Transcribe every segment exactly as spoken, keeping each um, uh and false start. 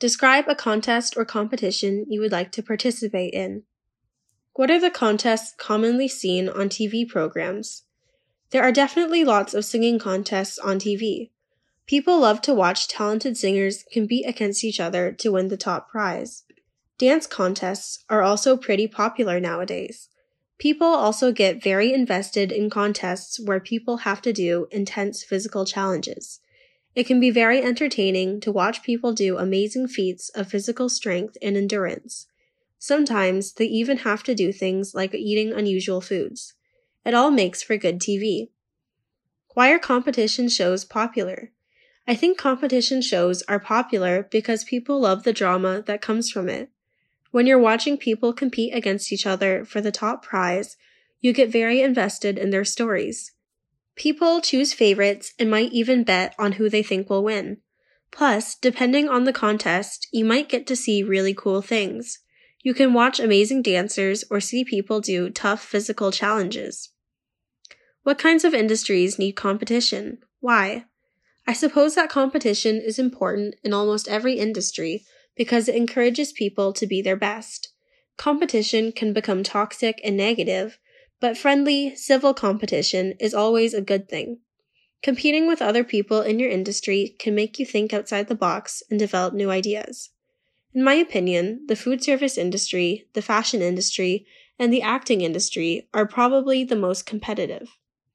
Describe a contest or competition you would like to participate in. What are the contests commonly seen on T V programs? There are definitely lots of singing contests on T V. People love to watch talented singers compete against each other to win the top prize. Dance contests are also pretty popular nowadays. People also get very invested in contests where people have to do intense physical challenges. It can be very entertaining to watch people do amazing feats of physical strength and endurance. Sometimes they even have to do things like eating unusual foods. It all makes for good T V. Why are competition shows popular? I think competition shows are popular because people love the drama that comes from it. When you're watching people compete against each other for the top prize, you get very invested in their stories. People choose favorites and might even bet on who they think will win. Plus, depending on the contest, you might get to see really cool things. You can watch amazing dancers or see people do tough physical challenges. What kinds of industries need competition? Why? I suppose that competition is important in almost every industry because it encourages people to be their best. Competition can become toxic and negative, but friendly, civil competition is always a good thing. Competing with other people in your industry can make you think outside the box and develop new ideas. In my opinion, the food service industry, the fashion industry, and the acting industry are probably the most competitive.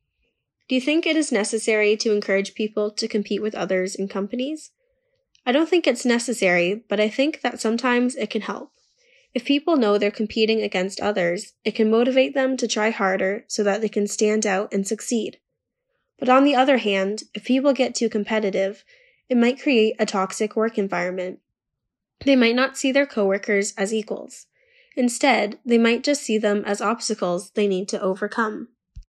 Do you think it is necessary to encourage people to compete with others in companies? I don't think it's necessary, but I think that sometimes it can help. If people know they're competing against others, it can motivate them to try harder so that they can stand out and succeed. But on the other hand, if people get too competitive, it might create a toxic work environment. They might not see their coworkers as equals. Instead, they might just see them as obstacles they need to overcome.